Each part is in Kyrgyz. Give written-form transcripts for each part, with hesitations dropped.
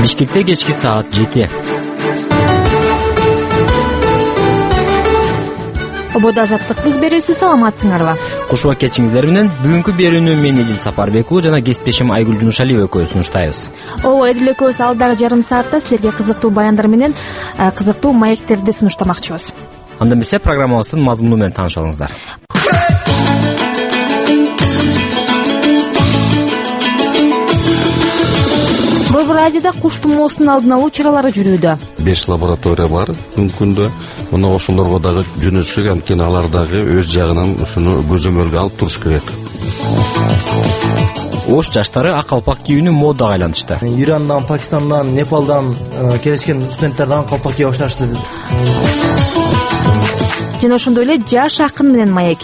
Бишкекте кечки саат 7. Ободо азаттык бүз берүүсү, саламатсыңарбы? Куш убак кечиңиздер менен бүгүнкү берүүнү мен Эдил Сапарбек уулу жана кесиптешим Айгүл Жунушалиева экөөбүз сунуштайбыз. Ооба, Эдил экөөбүз алдагы жарым саатта силерге кызыктуу баяндар менен кызыктуу маектерди сунуштамакчыбыз. Анда эмесе программабыздын мазмуну менен тааныша алыңыздар. Борбор Азияда куш тумоосунун алдын алуу чаралары жүрүүдө. 5 лаборатория бар мүмкүндө. Мына ошолорго дагы жөнөтүш керек, анткени алар дагы өз жагынан ушуну көзөмөлгө алып туруш керек. Ош жаштары ак калпак кийүүнү модага айлантышты. Ирандан, Пакистандан, Непалдан келишкен студенттер ак калпак кийип башташты. Жана ошондой эле жаш акын менен маек.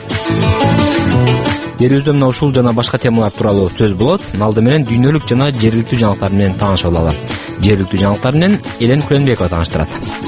Берүүбүздө мына ушул жана башка темалар тууралуу сөз болот. Алды менен дүйнөлүк жана жергиликтүү жаңылыктар менен таанышып алалы. Жергиликтүү жаңылыктар менен Элен Күрөнбекова тааныштырат.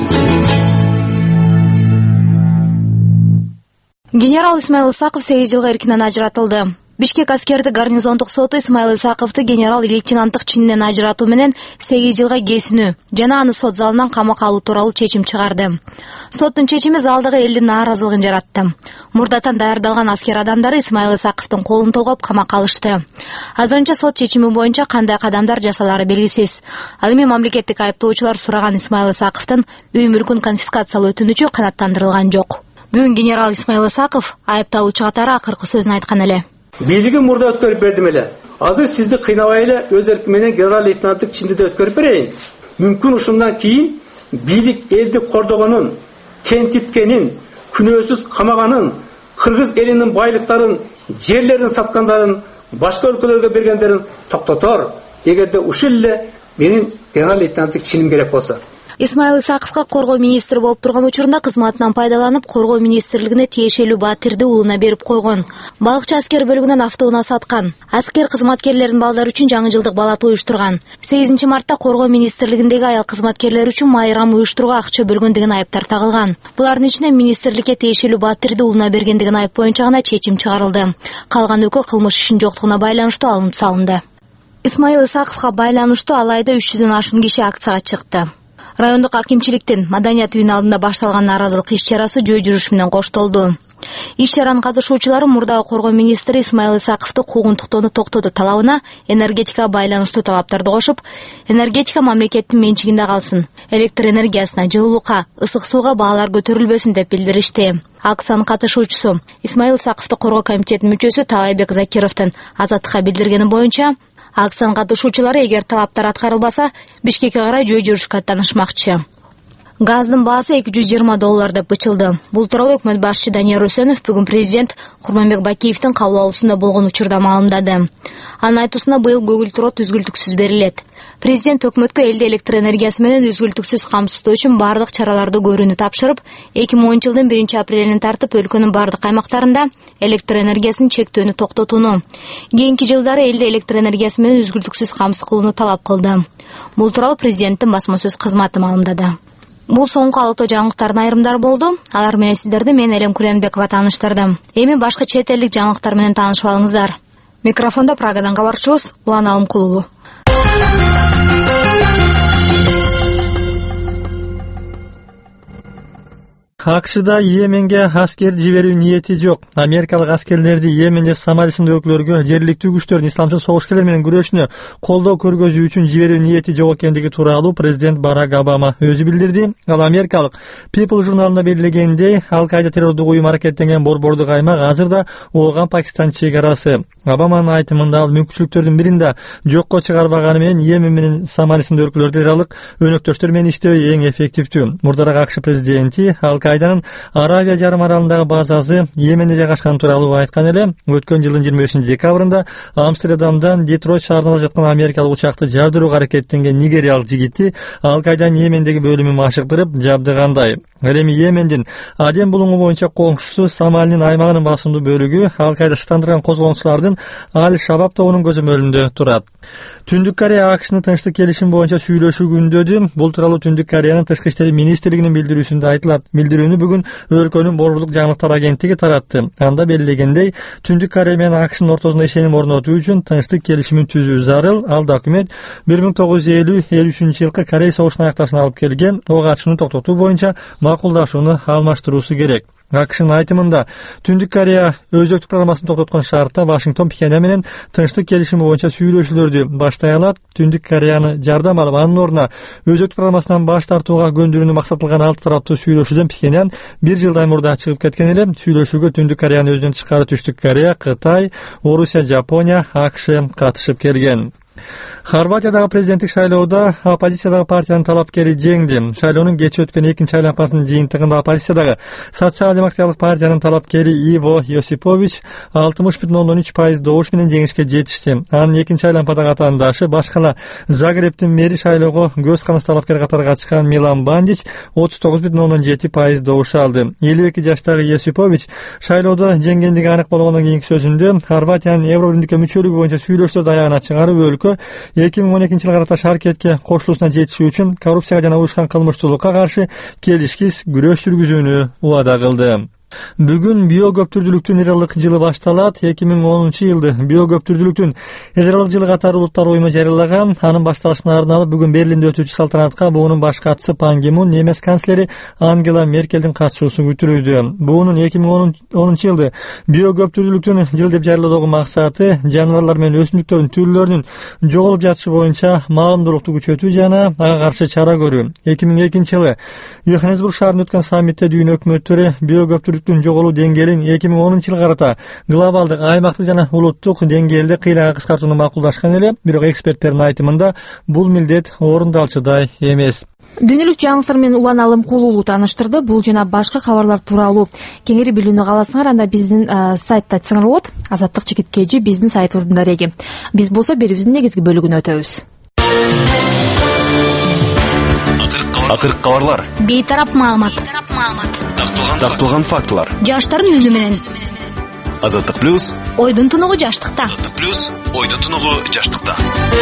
Генерал Исмаил Исаков 8 жылга эркинен ажыратылды. Бишкек аскердик гарнизондук соту Исмаил Исаковду генерал-лейтенанттык чининен ажыратуу менен 8 жылга кесинүү жана аны сот залынан камакка алуу тууралуу чечим чыгарды. Соттун чечими залдагы элдин нааразылыгын жаратты. Мурдатан даярдалган аскер адамдары Исмаил Исаковдун колун толгоп камакка алышты. Азырынча сот чечими боюнча кандай кадамдар жасалары белгисиз. Ал эми мамлекеттик айыптоочулар сураган Исмаил Исаковдун үй мүлкүн конфискациялоо өтүнүчү канааттандырылган жок. Бүгүн генерал Исмаил Исаков айыпталуучу катары акыркы сөзүн айткан эле. Бийлиги мурда өткөрүп бердим эле. Азыр сизди кыйнабай эле өз эрким менен генерал-лейтенанттык чинди өткөрүп берейин. Мүмкүн ушундан кийин бийлик элди кордогонун, тентиткенин, күнөөсүз камаганын, кыргыз элинин байлыктарын, жерлерин саткандарын, башка өлкөлөргө бергендерин токтотор. Эгерде ушул эле менин генерал-лейтенанттык чиним керек болсо. Исмаил Исаковго коргоо министри болуп турган учурунда кызматынан пайдаланып, коргоо министрлигине тиешелүү баатирди уулуна берип койгон. Балыкчы аскер бөлүгүнөн автоунаа саткан. Аскер кызматкерлеринин балдары үчүн жаңы жылдык балат уюштурган. 8 мартта коргоо министрлигиндеги аял кызматкерлер үчүн майрам уюштурууга акча бөлгөндүгүн айыптар тагылган. Булардын ичинен министрликке тиешелүү баатирди уулуна бергендигин айып боюнча гана чечим чыгарылды. Калган экөө кылмыш ишин жоктугуна байланыштуу алынып салынды. Исмаил Исаковго байланыштуу алайда 300дөн ашуун киши акцияга чыкты. Райондук акимчиликтин маданият үйүнүн алдында башталган нааразылык иш-чарасы жөө жүрүш менен коштолду. Иш-чаранын катышуучулары мурдагы коргоо министри Исмаил Исаковду куугунтуктоону токтотуу талабына энергетикага байланыштуу талаптарды кошуп, энергетика мамлекеттин менчигинде калсын, электр энергиясына, жылуулукка, ысык сууга баалар көтөрүлбөсүн деп билдиришти. Акциянын катышуучусу Исмаил Исаковду коргоо комитетинин мүчөсү Талайбек Закировдун Азаттыкка билдиргени боюнча, акциянын катышуучулары эгер талаптар аткарылбаса, Бишкекке карай жөө жүрүшкө аттанышмакчы. Газдын баасы $220 деп бычылды. Бул тууралуу өкмөт башчы Данияр Өсөнов бүгүн президент Курманбек Бакиевдин кабыл алуусунда болгон учурда маалымдады. Анын айтуусунда быйыл көгүл турот үзгүлтүксүз берилет. Президент өкмөткө элди электр энергиясы менен үзгүлтүксүз камсыздоо үчүн бардык чараларды көрүүнү тапшырып, 2010 жылдын 1-апрелинен тартып өлкөнүн бардык аймактарында электр энергиясын чектөөнү токтотууну, кийинки жылдары элди электр энергиясы менен үзгүлтүксүз камсыз кылууну талап кылды. Бул тууралуу президенттин басма сөз кызматы маалымдады. Бул соңку алыктоо жаңылыктардын айрымдары болду. Алар менен сиздерди мен Элен Күрөнбекова тааныштырдым. Эми башка чет элдик жаңылыктар менен таанышып алыңыздар. Микрофондо Прагадан кабарчыбыз Улан Алымкулуу. АКШда Йеменге аскер жиберүү ниети жок. Америкалык аскерлерди Йемен же Сомали сындуу өлкөлөргө жергиликтүү күчтөрдүн исламчыл согушкерлер менен күрөшүнө колдоо көргөзүү үчүн жиберүү ниети жок экендиги тууралуу президент Барак Обама өзү билдирди. Ал америкалык People журналында белгилегендей, Ал-Каида террордук уюм аракеттенген борбордук аймак азырда Ооган Пакистан чек-арасы. Обаманын айтымында ал мүмкүнчүлүктөрдүн биринде жокко чыгарбаганы менен Йемен менен Сомали сындуу өлкөлөрдө аралык өнөктөштөр менен иштөө эң эффективдүү. Мурдараак АКШ президенти Ал-Каиданын Аравия жарым аралындагы базасы Йеменде жайгашкан тууралуу айткан эле. Өткөн жылдын 25 декабрында Амстердамдан Детройт шаарына бара жаткан америкалык учакты жардырууга аракеттенген нигериялык жигитти Ал-Каиданын Йемендеги бөлүмүн машыктырып жабдыгандай. Ал эми Йемендин Аден булуңу боюнча коңшусу Сомалинин аймагынын басымдуу бөлүгү Ал-Каида шыктандырган козголоңчулардын Аль-Шабаб тобунун көзөмөлүндө турат. Түндүк Корея АКШнын тынчтык келишим боюнча сүйлөшүү күндөдү. Бул тууралуу Түндүк Кореянын тышкы иштер министрлигинин билдирүүсүндө айтылат. Билдирүү жиберүүнү бүгүн өлкөнүн Борборлук жаңылыктар агенттиги таратты. Анда белгилегендей, Түндүк Корея менен АКШнын ортосунда ишеним орнотуу үчүн тынчтык келишимин түзүү зарыл. Ал документ 1950-53 жылкы Корея согушунун аякташына алып келген. Ого атышууну токтотуу боюнча макулдашууну алмаштыруусу керек. АКШнын айтымында Түндүк Корея өзөктүк программасын токтоткон шартта Вашингтон Пхеньян менен тынчтык келишими боюнча сүйлөшүүлөрдү баштай алат. Түндүк Кореяны жардам алып, анын ордуна өзөктүк программасынан баш тартууга көндүрүүнү максат кылган 6 тараптуу сүйлөшүүдөн Пхеньян 1 жылдай мурда чыгып кеткен эле. Сүйлөшүүгө Түндүк Кореянын өзүнөн тышкары Түштүк Корея, Кытай, Орусия, Жапония, АКШ катышып келген. Хорватиядагы президенттик шайлоодо оппозициядагы партиянын талапкери жеңди. Шайлоонун кечээ өткөн экинчи айланмасынын жыйынтыгында оппозициядагы социал-демократиялык партиянын талапкери Иво Йосипович 60,3% добуш менен жеңишке жетишти. Анын экинчи айланмадагы атаандашы башкала Загребтин мэри шайлоого көз каранды талапкер катары катышкан Милан Бандич 39,7% добуш алды. 52 жаштагы Йосипович шайлоодо жеңгендиги анык болгондон кийинки сөзүндө Хорватиянын Евробирликке мүчөлүгү боюнча сүйлөшүүлөрдү аягына чыгарып, өлкө 2012 жылга карата шаркетке кошулуусуна жетишүү үчүн коррупцияга жана уюшкан кылмыштуулукка каршы келишкис күрөш жүргүзүүнү убада кылды. Бүгүн биокөптүрдүүлүктүн эл жылы башталат. 2010-жылды биокөптүрдүүлүктүн эл жылы катары улуттар уюму жарыялаган. Анын башталышына арналып бүгүн Берлинде өтүүчү салтанатка буунун баш катчысы Пан Ги Мун, немец канцлери Ангела Меркелдин катышуусу күтүлүүдө. Буунун 2010-жылды биокөптүрдүүлүктүн жылы деп жарыялоодогу максаты жаныбарлар менен өсүмдүктөрдүн түрлөрүнүн жоголуп жатышы боюнча маалымдуулукту күчөтүү жана ага каршы чара көрүү. 2002-жылы Йоханнесбург шаарында өткөн саммитте дүйнө өкмөттөрү биокөптүрдүк жоголуу деңгээлин 2010-жылга карата глобалдык, аймактык жана улуттук деңгээлде кыйрага кыскартууну макулдашкан эле. Бирок эксперттердин айтымында бул милдет орундалчудай эмес. Дүйнөлүк жаңылыктар менен Улан Алымкулуулу тааныштырды. Бул жана башка кабарлар тууралуу кеңири билүүнү кааласаңар, анда биздин сайтта айтсаңар болот. Азаттык Чекиткежи биздин сайтыбыздын дареги. Биз болсо берүүбүздүн негизги бөлүгүнө өтөбүз. Акыркы кабарлар. Бейтарап маалымат. Такталган фактылар. Жаштардын үнү менен. Азаттык плюс. Ойдун тунугу жаштыкта. Азаттык плюс. Ойдун тунугу жаштыкта.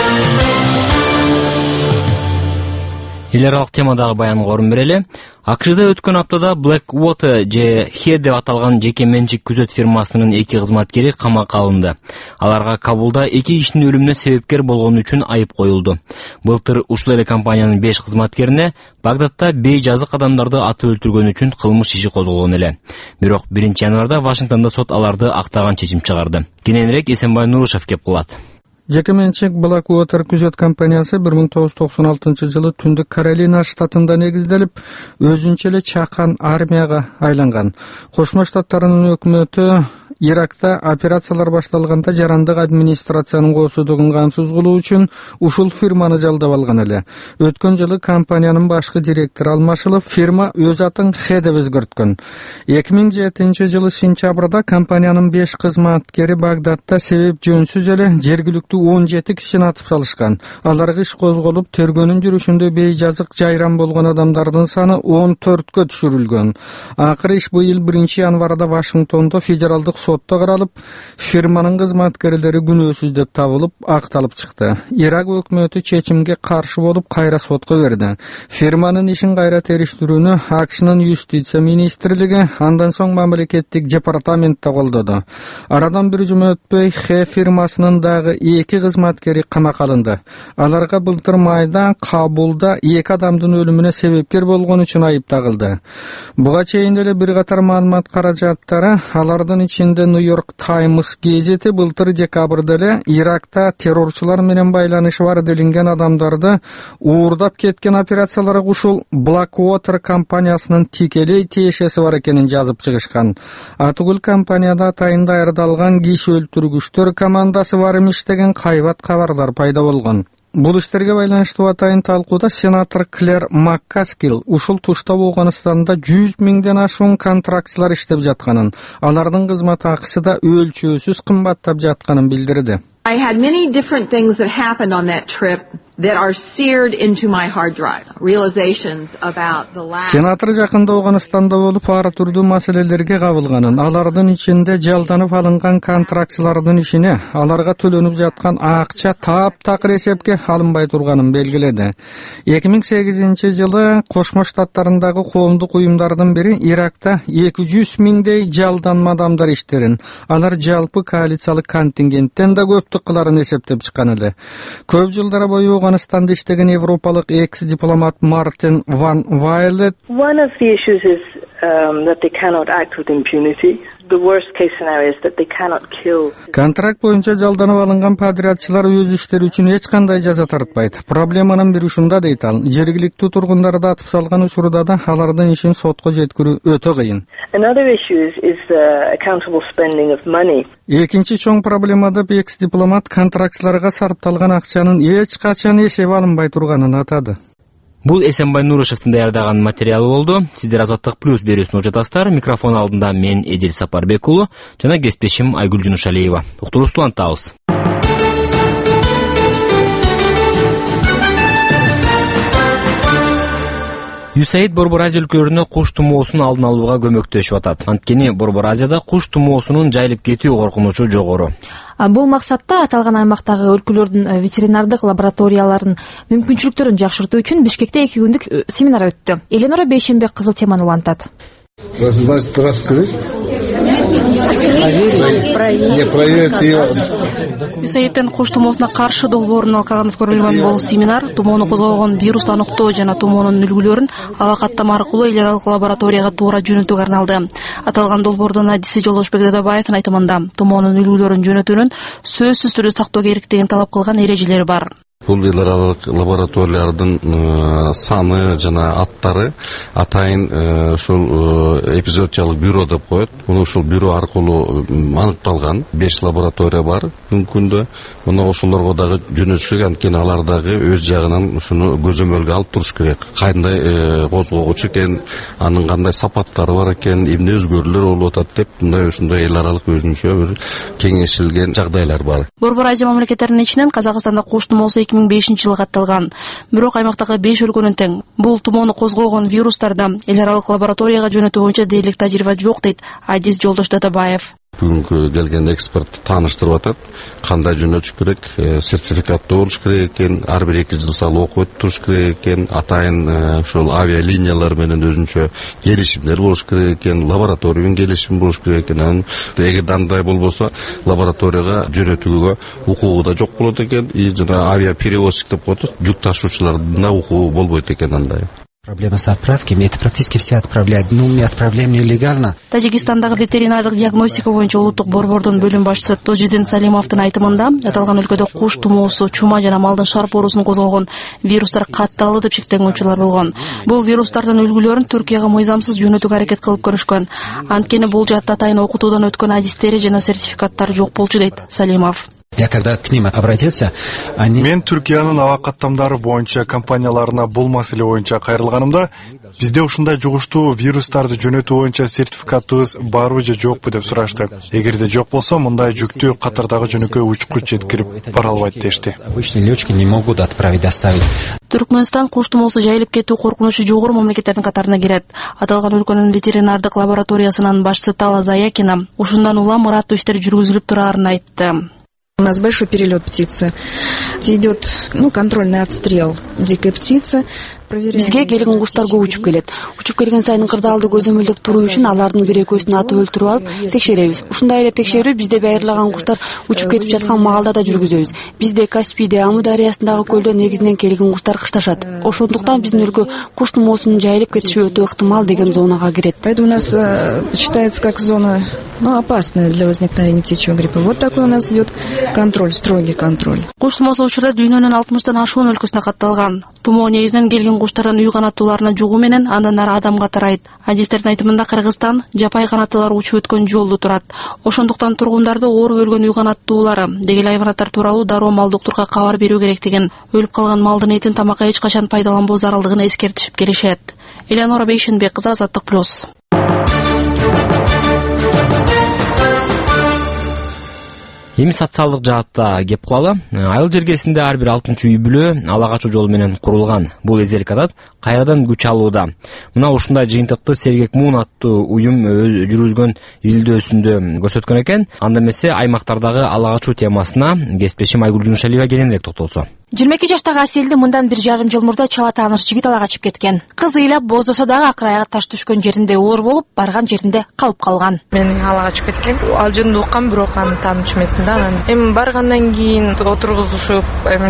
Эл аралык темадагы баянга орун берели. АКШда өткөн аптада Blackwater же Head деп аталган жеке менчик күзөт фирмасынын 2 кызматкери камакка алынды. Аларга Кабулда 2 кишинин өлүмүнө себепкер болгону үчүн айып коюлду. Былтыр ушул эле компаниянын 5 кызматкерине Багдадта бейжазык адамдарды атып өлтүргөн үчүн кылмыш иши козголгон эле. Бирок 1-январда Вашингтондо сот аларды актаган чечим чыгарды. Кененирээк Эсенбай Нурушев кеп кылат. Жеке менчик Blackwater күзөт компаниясы 1996 жылы Түндүк Каролина штатында негизделип, өзүнчө эле чакан армияга айланган. Кошмо Штаттарынын өкмөтү Иракта операциялар башталганда жарандык администрациянын коопсуздугун камсыз кылуу үчүн ушул фирманы жалдап алган эле. Өткөн жылы компаниянын башкы директору алмашылып, фирма өз атын Head деп өзгөрткөн. 2007 жылы сентябрда компаниянын 5 кызматкери Багдадта себеп жөнсүз эле жергиликтүү 17 кишини атып салышкан. Аларга иш козголуп, тергөөнүн жүрүшүндө бейжазык жайран болгон адамдардын саны 14кө түшүрүлгөн. Акыры иш быйыл 1-январда Вашингтондо федералдык сотто каралып, фирманын кызматкерлери күнөөсүз деп табылып, акталып чыкты. Ирак өкмөтү чечимге каршы болуп, кайра сотко берди. Фирманын ишин кайра териштирүүнү АКШнын юстиция министрлиги, андан соң мамлекеттик департаментте колдоду. Арадан бир жума өтпөй, Хэ фирмасынын дагы 2 кызматкери камакка алынды. Аларга былтыр майда Кабулда 2 адамдын өлүмүнө себепкер болгон үчүн айып тагылды. Буга чейин эле бир катар маалымат каражаттары, алардын ичинде New York Times газети былтыр декабрда эле Иракта террорчулар менен байланышы бар делинген адамдарды уурдап кеткен операцияларга ушул Blackwater компаниясынын тикелей тиешеси бар экенин жазып чыгышкан. Атыгүл компанияда атайында даярдалган киши өлтүргүчтөр командасы бар имиш деген кайбат кабарлар пайда болгон. Бул иштерге байланыштуу атайын талкууда сенатор Клэр Маккаскил ушул тушта Афганистанда 100 миңден ашуун контрактчылар иштеп жатканын, алардын кызмат акысы да өлчөөсүз кымбаттап жатканын билдирди. I had many different things that happened on that trip that are seared into my hard drive. Realizations about the lack. Сенатор жакында Ауганстанда болуп ар түрдүү маселелерге кабылганын, алардын ичинде жалданып алынган контрактчылардын ишине аларга төлөнүп жаткан акча таптакыр эсепке алынбай турганын белгиледи. 2008-жылы Кошмо Штаттарындагы коомдук уюмдардын бири Иракта 200 миңдей жалданма адамдар иштерин, алар жалпы коалициялык контингенттен да көптүк кыларын эсептеп чыккан эле. Көп жылдар бою Афганистанда иштеген европалык экс-дипломат Мартин Ван Вайлет. One of the issues is that they cannot act with impunity. The worst case scenario is that they cannot kill. Контракт боюнча жалданып алынган патриотчылар өз иштери үчүн эч кандай жаза тартпайт. Проблеманын бири ушунда дейт ал. Жергиликтүү тургундарды атып салган учурда да алардын ишин сотко жеткирүү өтө кыйын. Another issue is the accountable spending of money. Экинчи чоң проблема да экс-дипломат контрактчыларга сарпталган акчанын эч качан эсеп алынбай турганын атады. Бул Эсенбай Нурышевдин даярдаган материалы болду. Сиздер Азаттык плюс берүүсүн угуп жатасыздар. Микрофон алдында мен Эдил Сапарбек уулу жана кесиптешим Айгүл Жунушалиева. Уктуруубузду улантабыз. USAID Борбор Азия өлкөлөрүнө куш тумоосунун алдын алууга көмөктөшүп атат. Анткени Борбор Азияда куш тумоосунун жайылып кетүү коркунучу жогору. Бул максатта аталган аймактагы өлкөлөрдүн ветеринардык лабораторияларынын мүмкүнчүлүктөрүн жакшыртуу үчүн Бишкекте 2 күндүк семинар өттү. Эленора Бейшенбек кызыл теманы улантат. USAID-тен куш тумоосуна каршы долбоорун алкаган өткөрүлгөн бул семинар тумоону козгогон вирус аныктоо жана тумоонун үлгүлөрүн аба каттама аркылуу эл аралык лабораторияга туура жөнөтүүгө арналды. Аталган долбоордун адиси Жолдошбек Дадабаевдин айтымында тумоонун үлгүлөрүн жөнөтүүнүн сөзсүз түрдө сактоо керектигин талап кылган эрежелери бар. Бул эл аралык лабораториялардын саны жана аттары атайын ушул эпизодиялык бюро деп коет. Муну ушул бюро аркылуу аныкталган 5 лаборатория бар мүмкүндө. Муну ошолорго дагы жөнөтүш керек, анткени алар дагы өз жагынан ушуну көзөмөлгө алып туруш керек. Кандай козгогучу экен, анын кандай сапаттары бар экен, эмне өзгөрүүлөр болуп атат деп ушундай эл аралык өзүнчө бир кеңешилген жагдайлар бар. Борбор Азия мамлекеттеринин ичинен Казакстанда куш тумоосу 2005-жылы катталган. Бирок аймактагы 5 өлкөнүн тең бул тумоону козгогон вирустарда эл аралык лабораторияга жөнөтүү боюнча дээрлик тажрыйба жок дейт адис Жолдош Дадабаев. Бүгүнкү келген эксперт тааныштырып атат, кандай жөнөтүш керек, сертификаттуу болуш керек экен, ар бир 2 жыл сайын окуп туруш керек экен, атайын ошол авиалиниялар менен өзүнчө келишимдер болуш керек экен, лаборатория менен келишим болуш керек экен. Эгерде андай болбосо, лабораторияга жөнөтүүгө укугу да жок болот экен, жана авиаперевозчик деп коет, жүк ташуучулардын да укугу болбойт экен андай. Проблема с отправками, это практически все отправляют, но мы отправляем нелегально. Тажикстандагы ветеринардык диагностика боюнча улуттук борбордун бөлүм башчысы Тожидин Салимовдун айтымында, аталган өлкөдө куш тумоосу, чума жана малдын шарп оорусун козгогон вирустар катталды деп шектеген учурлар болгон. Бул вирустардын үлгүлөрүн Түркияга мыйзамсыз жөнөтүүгө аракет кылып көрүшкөн. Анткени бул жаатта атайын окутуудан өткөн адистери жана сертификаттары жок болчу дейт Салимов. Я когда к ним обратился, они... Мен Түркиянын аба каттамдары боюнча компанияларына бул маселе боюнча кайрылганымда, бизде ушундай жугуштуу вирустарды жөнөтүү боюнча сертификатыбыз барбы же жокпу деп сурашты. Эгерде жок болсо, мындай жүктү катардагы жөнөкөй учкуч жеткирип бара албайт дешти. Обычные летчики не могут отправить, доставить. Түркмөнстан куш тумоосу жайылып кетүү коркунучу жогору мамлекеттердин катарына кирет. Аталган өлкөнүн ветеринардык лабораториясынын башчысы Тала Заякина ушундан улам ыраттуу иштер жүргүзүлүп турарын айтты. У нас большой перелет птицы. Идет контрольный отстрел дикой птицы. Бизге келген куштар көп учуп келет. Учуп келген сайын кырдаалды көзөмөлдөп туруу үчүн алардын бир экөөсүн атып өлтүрүп алып текшеребиз. Ушундай эле текшерүү бизде байырлаган куштар учуп кетип жаткан маалда да жүргүзөбүз. Бизде Каспийде, Аму дарыясындагы көлдө негизинен келген куштар кышташат. Ошондуктан биздин өлкө куш тумоосунун жайылып кетиши өтө ыктымал деген зонага кирет. Поэтому у нас считается как зона опасная для возникновения птичьего гриппа. Вот такой у нас идет контроль, строгий контроль. Куш тумоосу учурда дүйнөнүн 60тан ашуун өлкөсүнө катталган. Тумоо негизинен келген куштардан үй канаттууларына жугуу менен андан ары адамга тарайт. Адистердин айтымында Кыргызстан жапай канаттуулар учуп өткөн жолду турат. Ошондуктан тургундарды ооруп өлгөн үй канаттуулары дегеле хайванаттар тууралуу дароо мал доктурга кабар берүү керектигин, өлүп калган малдын этин тамакка эч качан пайдаланбоо зарылдыгын эскертишип келишет. Эленора Бейшенбек кызы, Азаттык плюс. Эми социалдык жаатта кеп калалы. Айыл жергесинде ар бир 6 үй бүлө ала качуу жолу менен курулган. Бул эзелик адат кайрадан күч алууда. Мына ушундай жыйынтыкты Сергек Мун аттуу уюм жүргүзгөн изилдөөсүндө көрсөткөн экен. Анда эмесе аймактардагы ала качуу темасына кесиптешим Айгүл Жунушалиева кененирээк токтолсо. 22 жаштагы Аселди мындан 1,5 жыл мурда чала тааныш жигит ала качып кеткен. Кыз ыйлап боздосо дагы акыр аягы таш түшкөн жеринде оор болуп, барган жеринде калып калган. Мен ала качып кеткен. Ал жөнүндө уккам, бирок аны таанычу эмесмин да. Анан эми баргандан кийин отургузушуп,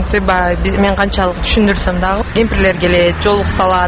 мен канчалык түшүндүрсөм дагы кемпирлер келет, жолук салат,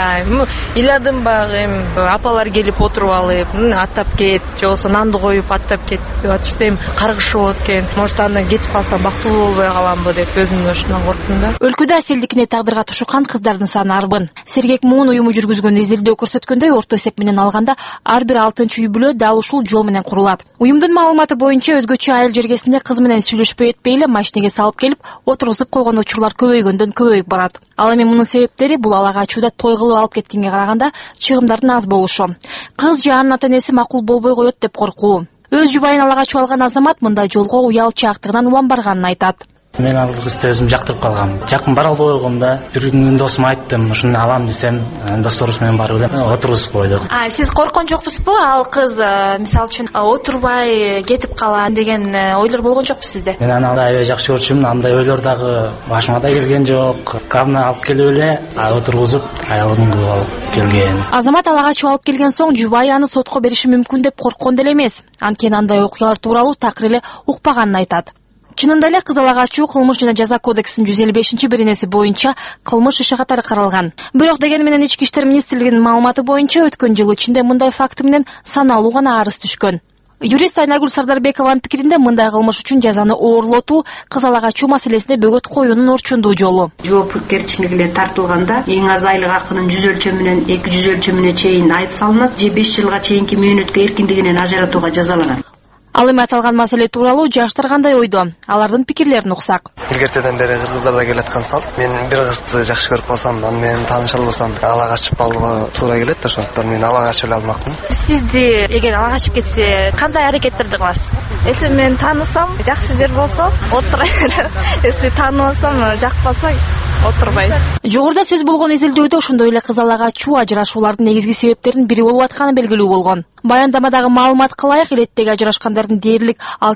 ыйладым багы, эми апалар келип отуруп алып, аттап кет, же болбосо нанды коюп аттап кет деп атышты. Эми каргышып болот экен. Может, аны кетип калсам бактылуу болбой каламбы деп өзүмдүн ушундан корктум да. Өлкөдө Аселдикине тагдырга тушуккан кыздардын саны арбын. Сергек Мун уюму жүргүзгөн изилдөө көрсөткөндөй, орто эсеп менен алганда ар бир 6 үй бүлө дал ушул жол менен курулат. Уюмдун маалыматы боюнча өзгөчө айыл жергесинде кыз менен сүйлөшпөй этпей эле машинеге салып келип отургузуп койгон учурлар көбөйгөндөн көбөйүп барат. Ал эми мунун себептери бул ала качууда той кылып алып кеткенге караганда чыгымдардын аз болушу. Кыз же анын ата-энеси макул болбой коет деп коркуу. Өз жубайын ала качып алган азамат мындай жолго уялчаактыгынан улам барганын айтат. Мен ал кызды өзүм жактырып калгам. Жакын бара албай койгом да. Бир күнү досума айттым, ушуну алам десем, досторубуз менен барып эле отургузуп койдук. Сиз корккон жокпусузбу? Ал кыз мисалы үчүн отурбай кетип калат деген ойлор болгон жокпу сизде? Мен аны аябай жакшы көрчүмүн. Андай ойлор дагы башыма да келген жок. Камына алып келип эле отургузуп, аялымын кылып алып келген. Азамат ала качып алып келген соң жубайы аны сотко бериши мүмкүн деп корккон деле эмес. Анткени андай окуялар тууралуу такыр эле укпаганын айтат. Чынында эле кыз ала качуу кылмыш жана жаза кодексинин 155-беренеси боюнча кылмыш иши катары каралган. Бирок деген менен Ички иштер министрлигинин маалыматы боюнча өткөн жыл ичинде мындай факты менен саналуу гана арыз түшкөн. Юрист Айнагүл Сардарбекованын пикиринде мындай кылмыш үчүн жазаны оорлотуу кыз ала качуу маселесине бөгөт коюунун орчундуу жолу. Жоопкерчиликке тартылганда эң аз айлык акынын 100 өлчөмүнөн 200 өлчөмүнө чейин айып салынат же 5 жылга чейинки мөөнөткө эркиндигинен ажыратууга жазаланат. Ал эми аталган маселе тууралуу жаштар кандай ойдо? Алардын пикирлерин уксак. Илгертеден бери кыздарда келаткан салт. Мен бир кызды жакшы көрүп калсам, аны менен тааныша албасам, ала качып алууга туура келет да, ошондуктан мен ала качып эле алмакмын. Сизди эгер ала качып кетсе, кандай аракеттерди кыласыз? Если мен таанысам, жакшы жер болсо, отура берем. Если тааныбасам, жакпаса, отурбайм. Жогоруда сөз болгон изилдөөдө ошондой эле кыз ала качуу ажырашуулардын негизги себептеринин бири болуп атканы белгилүү болгон. Баяндамадагы маалыматка ылайык, илеттеги ажырашкандардын дээрлик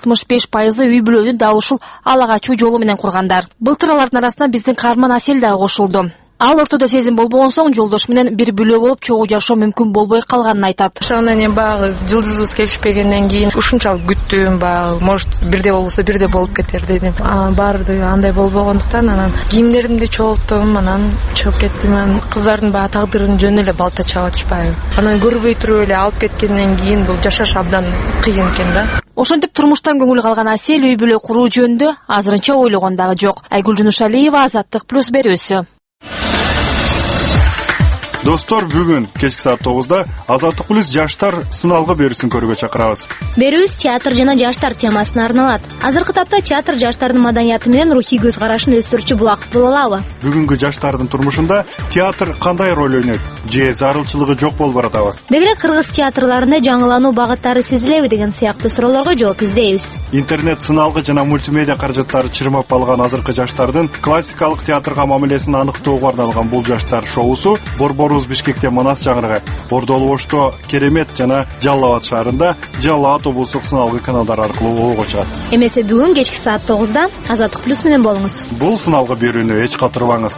65% үй бүлөнү дал ушул ала качуу жолу менен кургандар. Былтыр алардын арасына биздин каарман Асел дагы кошулду. Ал ортодо сезим болбогон соң жолдош менен бир бүлө болуп чогуу жашоо мүмкүн болбой калганын айтат. Ошондон кийин багы жылдызыбыз келишпегенден кийин ушунчалык күттүм, багы может бирде болбосо бирде болуп кетер дедим. Баарды андай болбогондуктан анан кийимдеримди чогулттум, анан чыгып кеттим. Кыздардын багы тагдырын жөн эле балта чаап атышпайбы. Анан көрбөй туруп эле алып кеткенден кийин бул жашаш абдан кыйын экен да. Ошентип турмуштан көңүл калган Асел үй бүлө куруу жөнүндө азырынча ойлогон дагы жок. Айгүл Жунушалиева, Азаттык плюс берүүсү. Достор, бүгүн кечки саат 9-да Азаттык плюс жаштар сыналгы берүүсүн көрүүгө чакырабыз. Берүүбүз театр жана жаштар темасына арналат. Азыркы тапта театр жаштардын маданияты менен рухий көз карашын өстүрүүчү булак боло алабы? Бүгүнкү жаштардын турмушунда театр кандай роль ойнойт? Же зарылчылыгы жок болуп баратабы? Деги эле кыргыз театрларында жаңылануу багыттары сезилеби деген сыяктуу суроолорго жооп издейбиз. Интернет сыналгы жана мультимедиа каражаттары чырмап алган азыркы жаштардын классикалык театрга мамилесин аныктоого арналган бул жаштар шоусу Борборубуз Бишкекте Манас жагырга, Ордол Ошто Керемет жана Жалал Абад шаарында Жалал Абад облустук сыналгы каналдары аркылуу оого чыгат. Эмесе бүгүн кечки саат 9-да Азаттык плюс менен болуңуз. Бул сыналгы берүүнү эч калтырбаңыз.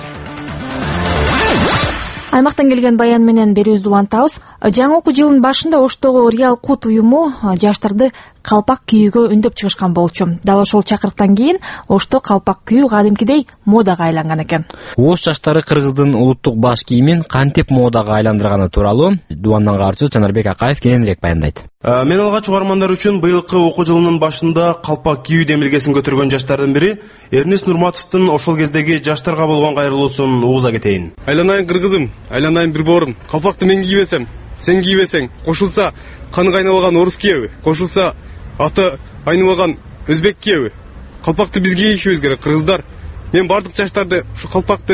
Аймактан келген баян менен берүүбүздү улантабыз. Жаңы окуу жылынын башында Оштогу Реал Кут уюму жаштарды калпак кийүүгө үндөп чыгышкан болчу. Дал ошол чакырыктан кийин Ошто калпак кийүү кадимкидей модага айланган экен. Ош жаштары кыргыздын улуттук баш кийимин кантип модага айландырганы тууралуу Дубандан каарчы Жанарбек Акаев кененирээк баяндайт. Мен алгач угармандар үчүн быйылкы окуу жылынын башында калпак кийүү демилгесин көтөргөн жаштардын бири Эрнис Нурматовдун ошол кездеги жаштарга болгон кайрылуусун угуза кетейин. Айланайын кыргызым, айланайын бир боорум. Калпакты мен кийбесем, сен кийбесең, кошулса каны кайнабаган орус кийеби, кошулса аты айныбаган өзбек кийеби. Калпакты биз кийишибиз керек, кыргыздар. Мен бардык жаштарды ушу калпакты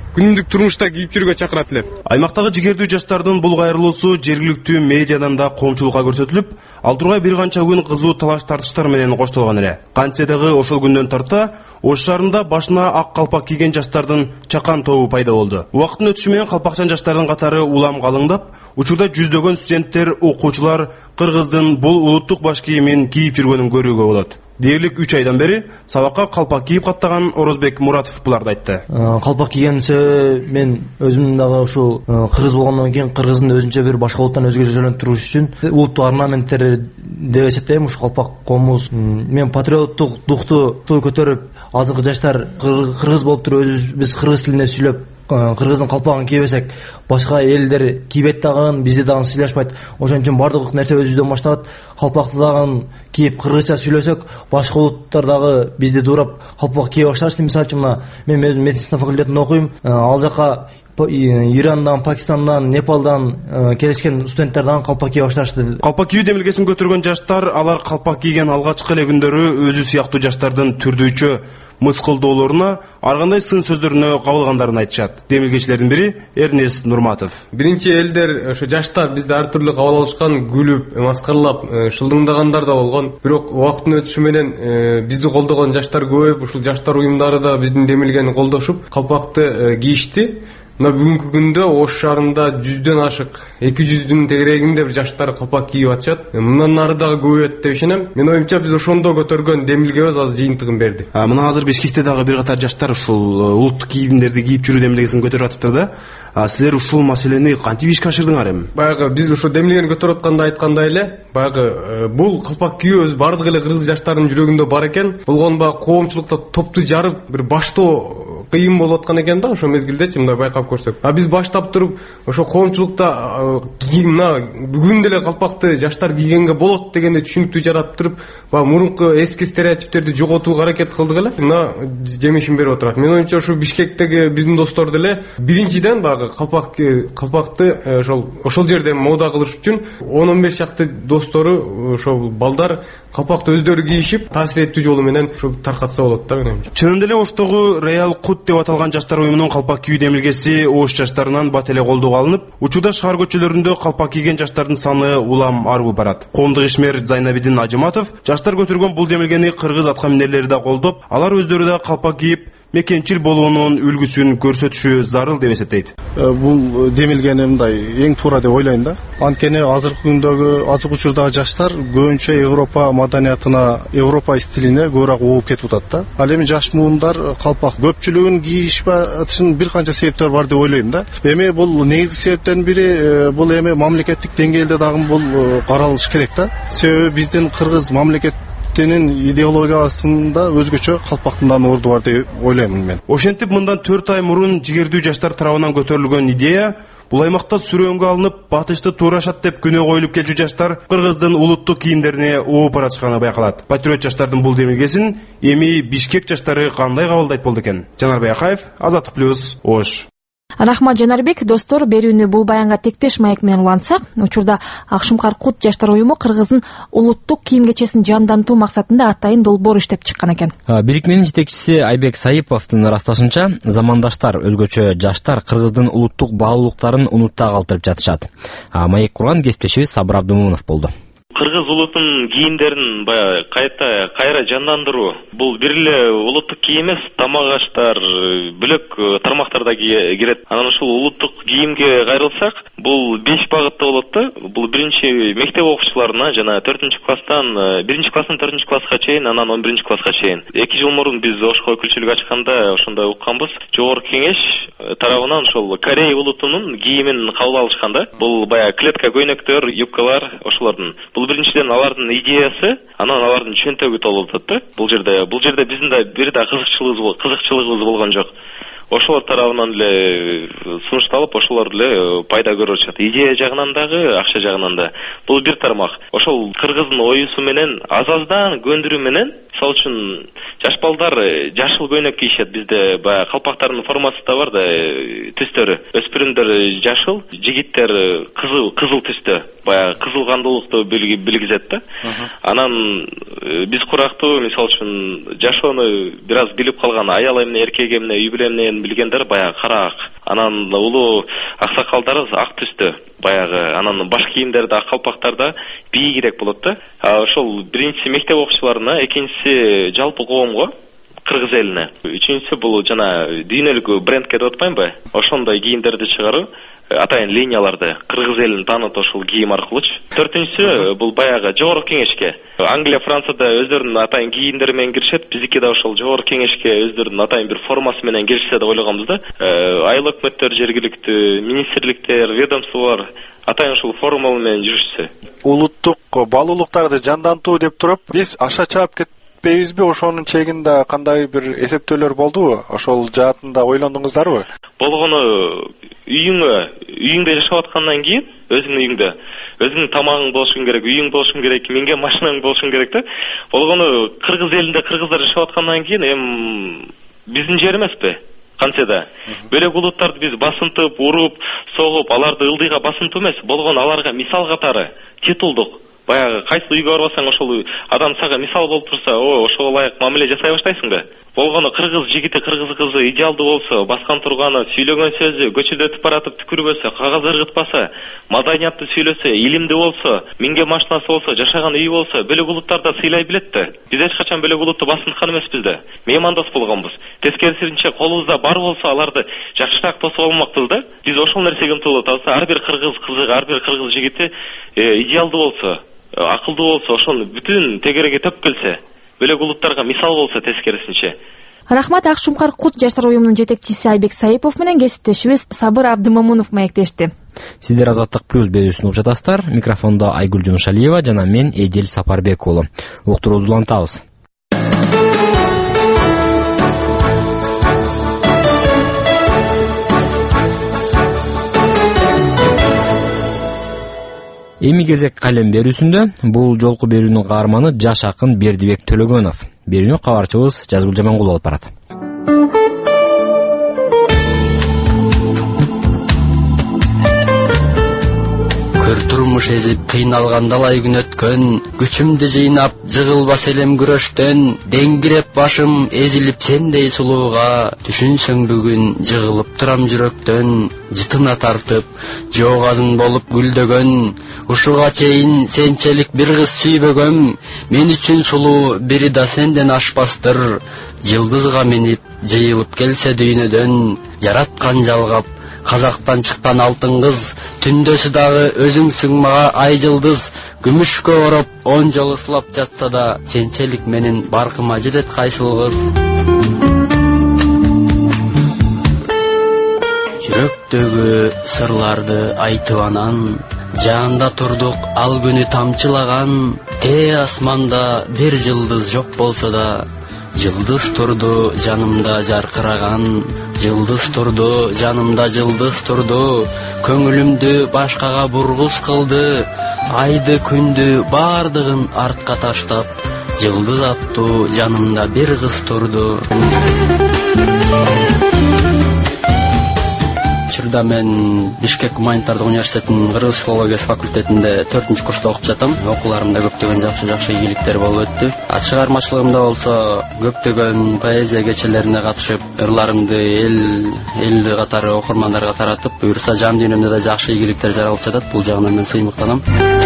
күнүмдүк турмушта кийип жүрүүгө чакырат элем. Аймактагы жигердүү жаштардын бул кайрылуусу жергиликтүү медиадан да коомчулукка көрсөтүлүп, ал тургай бир канча күн кызуу талаш тартыштар менен коштолгон эле. Кантсе дагы ошол күндөн тарта Ош шаарында башына ак калпак кийген жаштардын чакан тобу пайда болду. Убакыттын өтүшү менен калпакчан жаштардын катары улам калыңдап, учурда жүздөгөн студенттер, окуучулар кыргыздын бул улуттук баш кийимин кийип жүргөнүн көрүүгө болот. Дээрлик 3 айдан бери сабакка калпак кийип каттаган Орозбек Муратов буларды айтты. Калпак кийген себеби мен өзүм дагы ушул кыргыз болгондон кийин кыргыздын өзүнчө бир башка улуттан өзгөчөлөнүп туруш үчүн улуттук орнаменттер деп эсептейм ушу калпак комуз. Мен патриоттук духту көтөрүп, азыркы жаштар кыргыз болуп туруп биз кыргыз тилинде сүйлөп кыргыздын калпагын кийбесек башка элдер кийбейт дагы, бизде дагы сүйлөшпөйт. Ошон үчүн бардык нерсе өзүбүздөн башталат. Калпакты дагы кийип кыргызча сүйлөсөк, башка улуттар дагы бизди дуурап калпак кие башташты. Мисалы үчүн мына мен өзүм медицина факультетинде окуйм. Ал жака Ирандан, Пакистандан, Непалдан келишкен студенттер дагы калпак кие башташты. Калпак кийүү демилгесин көтөргөн жаштар, алар калпак кийген алгачкы эле күндөрү өзү сыяктуу жаштардын түрдүүчө мыскылдоолоруна, ар кандай сын сөздөрүнө кабылгандарын айтышат. Демилгечилердин бири Эрнест Нурматов. Биринчи элдер ошо жаштар бизди ар түрлүү кабыл алышкан, күлүп, маскарлап, шылдыңдагандар да болгон. Бирок убакыттын өтүшү менен бизди колдогон жаштар көбөйүп, ушул жаштар уюмдары да биздин демилгени колдошуп, калпакты кийишти. Мына бүгүнкү күндө Ош шаарында 100дөн ашык, 200дүн тегерегинде бир жаштар калпак кийип атышат. Мындан нары дагы көбөйөт деп ишенем. Мен оюмча биз ошондо көтөргөн демилгебиз азыр жыйынтыгын берди. Мына азыр Бишкекте дагы бир катар жаштар ушул улуттук кийимдерди кийип жүрүү демилгесин көтөрүп атыптыр да. Силер ушул маселени кантип ишке ашырдыңар эми? Баягы биз ошо демилгени көтөрүп атканда айткандай эле, баягы бул калпак кийүү өз бардык эле кыргыз жаштарынын жүрөгүндө бар экен. Болгон баягы коомчулукта топту жарып бир баштоо кыйын болуп аткан экен да, ошо мезгилдечи мындай байкап көрсөк. Биз баштап туруп ошо коомчулукта мына бүгүн деле калпакты жаштар кийгенге болот дегенде түшүнүктүү жаратып туруп, баягы мурунку эски стереотиптерди жоготууга аракет кылдык эле. Мына жемишин берип отурат. Мен оюмча ушу Бишкектеги биздин достор деле биринчиден баягы калпакты ошол жерде мода кылыш үчүн 10-15 шакты достору ошол балдар калпакты өздөрү кийишип, таасир эттүү жолу менен ушу таркатса болот да менимче. Чынында эле Оштогу Реал Кут деп аталган жаштар уюмунун калпак кийүү демилгеси Ош жаштарынан бат эле колдоого алынып, учурда шаар көчөлөрүндө калпак кийген жаштардын саны улам арып барат. Коомдук ишмер Зайнабидин Ажыматов жаштар көтөргөн бул демилгени кыргыз атка минерлери да колдоп, алар өздөрү да калпак кийип мекенчил болуунун үлгүсүн көрсөтүшү зарыл деп эсептейт. Бул демилгени мындай эң туура деп ойлойм да. Анткени азыркы күндөгү азыркы учурдагы жаштар көбүнчө Европа маданиятына, Европа стилине көбүрөөк ууп кетип атат да. Ал эми жаш муундар калпак көпчүлүгүн кийишпешин бир канча себептер бар деп ойлойм да. Эми бул негизги себептердин бири бул эми мамлекеттик деңгээлде дагы бул каралыш керек да. Себеби биздин кыргыз мамлекетинин идеологиясында өзгөчө калпактын орду бар деп ойлойм мен. Ошентип мындан 4 ай мурун жигердүү жаштар тарабынан көтөрүлгөн идея бул аймакта сүрөөнгө алынып, батышты туурашат деп күнөө коюлуп келчү жаштар кыргыздын улуттук кийимдерине ууп баратышканы байкалат. Патриот жаштардын бул демилгесин эми Бишкек жаштары кандай кабылдайт болду экен? Жанарбек Акаев, Азаттык плюс, Ош. Рахмат Жанарбек. Достор, берүүнү бул баянга тектеш маек менен улантсак, учурда Акшымкар Кут жаштар уюму кыргыздын улуттук кийим кечесин жандантуу максатында атайын долбоор иштеп чыккан экен. Бирикменин жетекчиси Айбек Саиповдун ырасташынча, замандашдар, өзгөчө жаштар кыргыздын улуттук баалуулуктарын унутта калтырып жатышат. Маек курган кесиптешибиз Сабыр Абдымомунов болду. Кыргыз улутунун кийимдерин кайра жандандыруу бул бир эле улуттук кийим эмес, тамак аштар, бөлөк тармактар да кирет. Анан ушул улуттук кийимге кайрылсак, бул 5 багытта болот да. Бул биринчи мектеп окуучуларына жана 4-класстан 1-класстан 4-класска чейин, анан 11-класска чейин. 2 жыл мурун биз Ошко өкүлчүлүк ачканда ошондой укканбыз. Жогорку кеңеш тарабынан ошол Корей улутунун кийимин кабыл алышкан да. Бул баягы клетка көйнөктөр, юбкалар ошолордун. Бул биринчиден алардын идеясы, анан алардын чөнтөгү толуп атат да. Бул жерде биздин да бир да кызыкчылыгыбыз болгон жок. Ошолор тарабынан эле сунушталып, ошолор эле пайда көрүп атышат. Идея жагынан дагы, акча жагынан да. Бул бир тармак. Ошол кыргыздын оюсу менен, азаздан көндүрүү менен, мисалы үчүн жаш балдар жашыл көйнөк кийишет. Бизде баягы калпактардын формасы да бар да, түстөрү. Өспүрүмдөр жашыл, жигиттер кызыл түстө. Баягы кызыл кандуулукту билгизет да. Анан биз курактуу, мисалы үчүн жашоону бир аз билип калган аял эмне, эркек эмне, үй бүлө эмне менин билгендер баягы кара ак. Анан улуу аксакалдарыбыз ак түстө. Баягы анан баш кийимдерде, ак калпактарда бийигирээк болот да. Ошол биринчиси мектеп окуучуларына, экинчиси жалпы коомго, кыргыз элине. Үчүнчүсү бул жана дүйнөлүк брендке деп атпаймынбы? Ошондой кийимдерди чыгаруу, атайын линияларды кыргыз элин таанытып ошол кийим аркылуучу. Төртүнчүсү бул баягы жогорку кеңешке. Англия, Францияда өздөрүнүн атайын кийимдери менен киришет, биздики да ошол жогорку кеңешке өздөрүнүн атайын бир формасы менен киришсе деп ойлогонбуз да. Айыл өкмөттөр, жергиликтүү министрликтер, ведомстволор атайын ушул формула менен жүрүшсө. Улуттук баалуулуктарды жандантуу деп туруп, биз аша чаап кетпейбизби? Ошонун чегинде кандай бир эсептөөлөр болдубу? Ошол жаатында ойлондуңуздарбы? Болгону үйүңдө жашап аткандан кийин, өзүңдүн тамагың болушун керек, үйүң болушун керек, минген машинаң болушун керек да. Болгону кыргыз элинде кыргыздар жашап аткандан кийин биздин жер эмеспи? Кантеда бөлөк улуттарды биз басынтып, уруп, согуп, аларды ылдыйга басынтуу эмес, болгону аларга мисал катары, титулдук. Баягы кайсы үйгө барбасаң, ошол адам сага мисал болуп турса, ошого ылайык мамиле жасай баштайсың да. Болгону кыргыз жигити, кыргыз кызы идеалдуу болсо, баскан турганы, сүйлөгөн сөзү, көчөдө өтүп баратып түкүрбөсө, кагаз ыргытпаса, маданияттуу сүйлөсө, илимдүү болсо, минген машинасы болсо, жашаган үйү болсо, бөлөк улуттарда сыйлай билет да. Биз эч качан бөлөк улутту басынткан эмеспиз да. Меймандос болгонбуз. Тескерисинче колубузда бар болсо, аларды жакшыраак тосуп алмакпыз да. Биз ошол нерсеге умтулуп атабыз. Ар бир кыргыз кызы, ар бир кыргыз жигити идеалдуу болсо, акылдуу болсо, ошону бүтүн тегереге төп келсе, бөлөк улуттарга мисал болсо тескерисинче. Рахмат. Ак Шумкар Кут жаштар уюмунун жетекчиси Айбек Саипов менен кесиптешибиз Сабыр Абдымамунов маектешти. Сиздер Азаттык плюс берүүсүн угуп жатасыздар. Микрофондо Айгүл Жунушалиева жана мен Эдил Сапарбек уулу. Уктуруубузду улантабыз. Эми кезек калем берүүсүндө бул жолку берүүнүн каарманы жаш акын Бердибек Төлөгөнов. Берүүнү кабарчыбыз Жазгул Жамангул алып барат. Көр турмуш эзип кыйналган далай күн өткөн, күчүмдү жыйнап жыгылбас элем күрөштөн, деңгиреп башым эзилип сендей сулууга, түшүнсөң бүгүн жыгылып турам жүрөктөн, жытына тартып жоогазын болуп гүлдөгөн, ушуга чейин сенчелик бир кыз сүйбөгөм, мен үчүн сулуу бири да сенден ашпастыр, жылдызга минип жыйылып келсе дүйнөдөн, жараткан жалгап казактан чыккан алтын кыз, түндөсү дагы өзүңсүң мага ай жылдыз, күмүшкө ороп 10 жолу сылап жатса да, сенчелик менин баркыма жетет кайсыл кыз. Жүрөктөгү сырларды айтып анан, жаанда турдук ал күнү тамчылаган, асманда бир жылдыз жок болсо да, жылдыз турду жанымда жаркыраган, жылдыз турду жанымда, жылдыз турду, көңүлүмдү башкага бургуз кылды, айды күндү бардыгын артка таштап, жылдыз аттуу жанымда бир кыз турду. Учурда мен Бишкек гуманитардык университетинин кыргыз филологиясы факультетинде 4-курста окуп жатам. Окууларымда көптөгөн жакшы ийгиликтер болуп өттү. Чыгармачылыгымда болсо көптөгөн поэзия кечелерине катышып, ырларымды эл катары окурмандарга таратып, буюрса жан дүйнөмдө да жакшы ийгиликтер жаралып жатат. Бул жагынан мен сыймыктанам.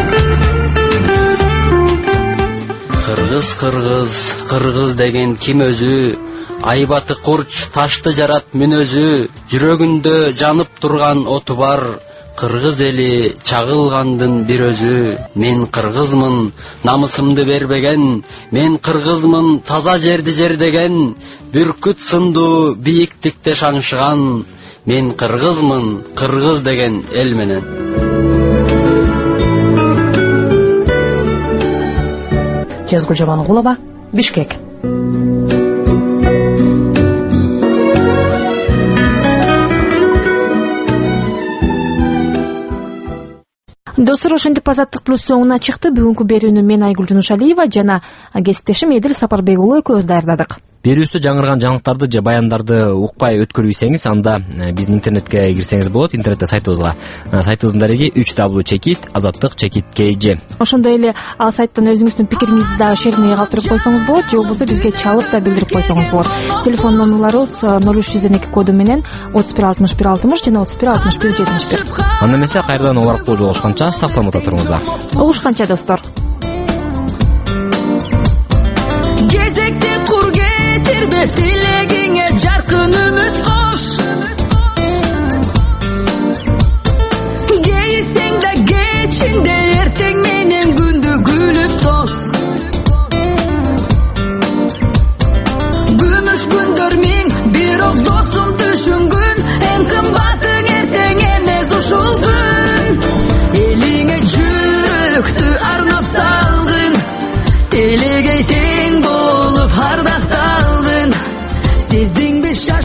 Кыргыз деген ким өзү? Айбаты курч, ташты жарат мүнөзү, жүрөгүндө жанып турган оту бар, кыргыз эли чагылгандын бир өзү. Мен кыргызмын, намысымды бербеген, мен кыргызмын, таза жерди жердеген, бүркүт сындуу бийиктикте шаңшыган, мен кыргызмын, кыргыз деген эл менен. Жазгул Жамангулова, Бишкек. Достор, ошентип Азаттык плюс соңуна чыкты. Бүгүнкү берүүнү мен Айгүл Жунушалиева жана кесиптешим Эдил Сапарбек уулу экөөбүз даярдадык. Берүүбүздө жаңырган жаңылыктарды же баяндарды укпай өткөрбөйсеңиз, анда биздин интернетке кирсеңиз болот. Интернетте сайтыбызга. Сайтыбыздын дареги www.azаттык.kg. Ошондой эле ал сайттан өзүңүздүн пикириңизди дагы шеринге калтырып койсоңуз болот, же болбосо бизге чалып да билдирип койсоңуз болот. Телефон номерларыбыз 0312 коду менен 316160 жана 316171. Анда эмесе кайрадан обаркуу жолугушканча сак саламатта туруңуздар. Угушканча достор. Gezekte kur getirme dileğine jarkın ümit koş. Geysen de geçin de erten menen gündü gülüp dost. Gümüş gündür min bir ok dostum düşüngü.